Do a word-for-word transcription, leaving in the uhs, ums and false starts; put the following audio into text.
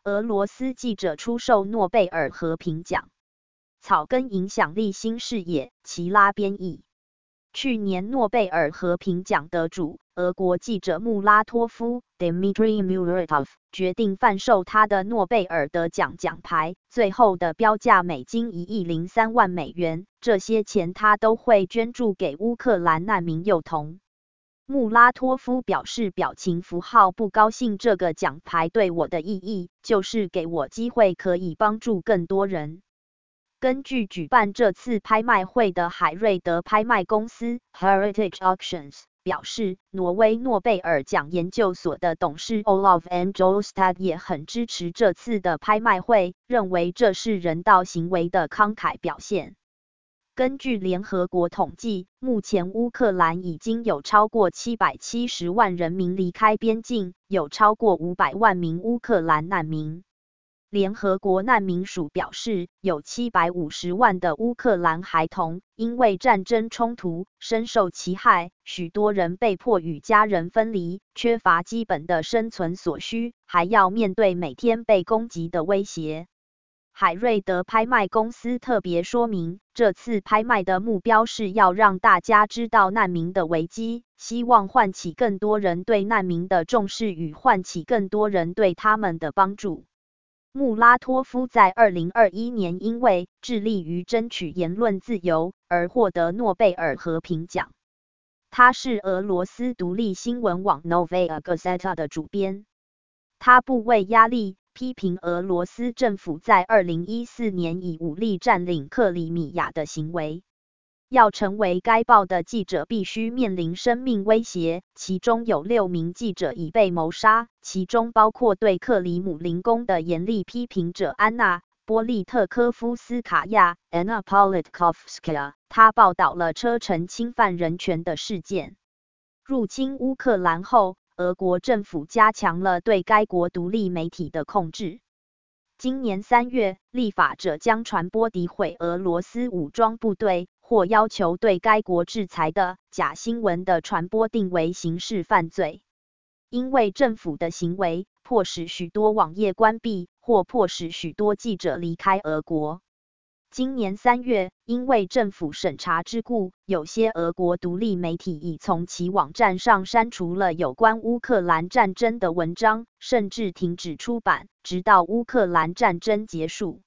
俄罗斯记者出售诺贝尔和平奖。草根影响力新视野，齐拉编译。去年诺贝尔和平奖得主，俄国记者穆拉托夫 （Dmitry Muratov） 决定贩售他的诺贝尔得奖奖牌，最后的标价美金一亿零三万美元。这些钱他都会捐助给乌克兰难民幼童。穆拉托夫表示表情符号不高兴，这个奖牌对我的意义就是给我机会可以帮助更多人。根据举办这次拍卖会的海瑞德拍卖公司 Heritage Auctions 表示，挪威诺贝尔奖研究所的董事 Olaf Angelstad 也很支持这次的拍卖会，认为这是人道行为的慷慨表现。根据联合国统计，目前乌克兰已经有超过七百七十万人民离开边境，有超过五百万名乌克兰难民。联合国难民署表示，有七百五十万的乌克兰孩童因为战争冲突深受其害，许多人被迫与家人分离，缺乏基本的生存所需，还要面对每天被攻击的威胁。海瑞德拍卖公司特别说明，这次拍卖的目标是要让大家知道难民的危机，希望唤起更多人对难民的重视与唤起更多人对他们的帮助。穆拉托夫在二零二一年因为致力于争取言论自由而获得诺贝尔和平奖。他是俄罗斯独立新闻网 Novaya Gazeta 的主编。他不畏压力，批评俄罗斯政府在二零一四年以武力占领克里米亚的行为。要成为该报的记者必须面临生命威胁，其中有六名记者已被谋杀，其中包括对克里姆林宫的严厉批评者安娜·波利特科夫斯卡娅 （Anna Politkovskaya）。她报道了车臣侵犯人权的事件。入侵乌克兰后，俄国政府加强了对该国独立媒体的控制。今年三月，立法者将传播诋毁俄罗斯武装部队或要求对该国制裁的假新闻的传播定为刑事犯罪。因为政府的行为，迫使许多网页关闭，或迫使许多记者离开俄国。今年三月，因为政府审查之故，有些俄国独立媒体已从其网站上删除了有关乌克兰战争的文章，甚至停止出版，直到乌克兰战争结束。